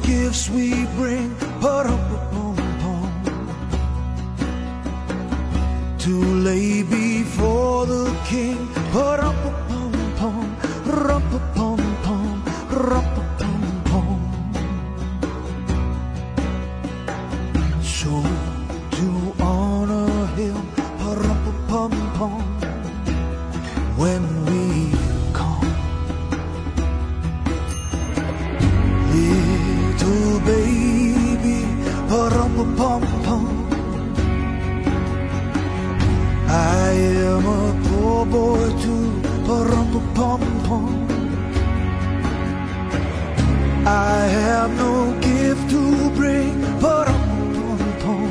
gifts we bring, pa-rum-pa-pum-pum, to lay before the King, pa-rum-pa-pum-pum, rum-pa-pum-pum, rum-pa-pum-pum. So to honor Him, pa-rum-pa-pum-pum, when we come, little baby, pa-rum-pa-pum-pum, I am a poor boy too, pa-rum-pa-pum-pum, I have no gift to bring, pa-rum-pa-pum-pum,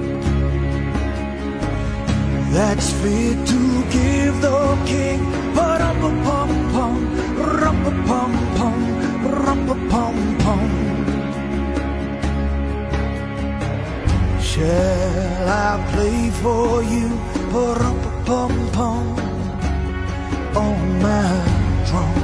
that's fit to give the King, pa-rum-pa-pum-pum, rum-pa-pum-pum, rum-pa-pum-pum. Shall I play for you, pa-rum-pa-pum-pum, on my drum?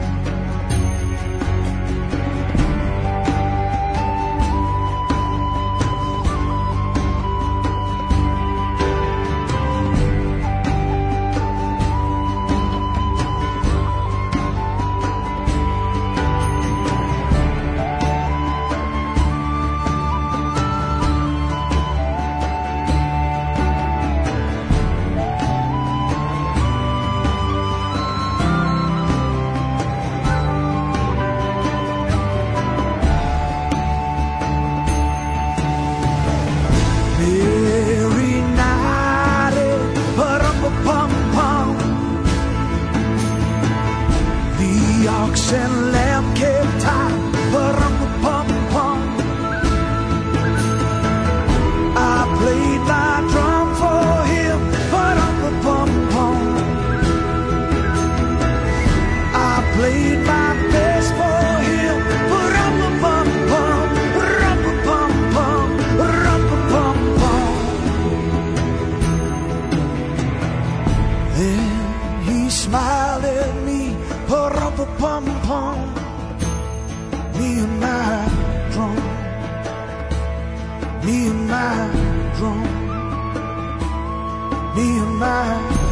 Ox and lamb kept tied, pa-rum-pa-pum-pum, I played my drum for Him, pa-rum-pa-pum-pum, I played my best for Him, pa-rum-pa-pum-pum, rum-pa-pum-pum, rum-pa-pum-pum. Then He smiled at me, pa-rum-pa-pum-pum, me and my drum, me and my drum, me and my